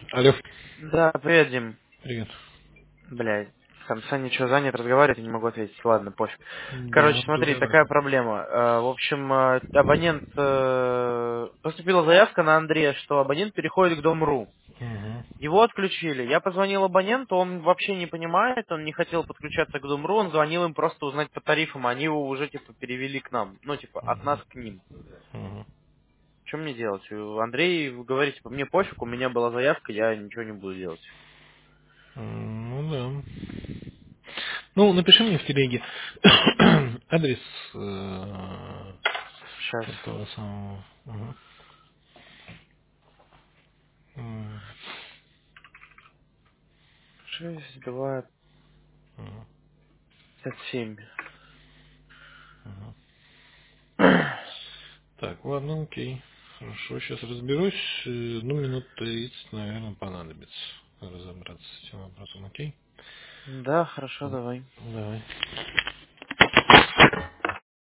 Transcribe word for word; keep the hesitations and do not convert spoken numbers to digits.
Алло. Да, привет, Дим. Привет. Блядь, сам Саня что, занят разговаривать, я не могу ответить. Ладно, пофиг. Короче, Да, смотри, давай, такая давай. проблема. Э, В общем, э, абонент... э, Поступила заявка на Андрея, что абонент переходит к Дом.ру. Угу. Его отключили. Я позвонил абоненту, он вообще не понимает, он не хотел подключаться к Дом.ру, он звонил им просто узнать по тарифам, они его уже, типа, перевели к нам. Ну, типа, от нас Угу. к ним. Угу. Что мне делать? Э, Андрей, вы говорите, типа, мне пофиг, у меня была заявка, я ничего не буду делать. Ну да. Ну, напиши мне в телеге адрес э, Сейчас. этого самого. Угу. М, Шесть, два, угу, пятьдесят семь. угу. Так, ладно, окей. Хорошо, сейчас разберусь. Э, Ну, минут тридцать, наверное, понадобится разобраться с этим вопросом, окей? Да, хорошо, М, давай. Давай.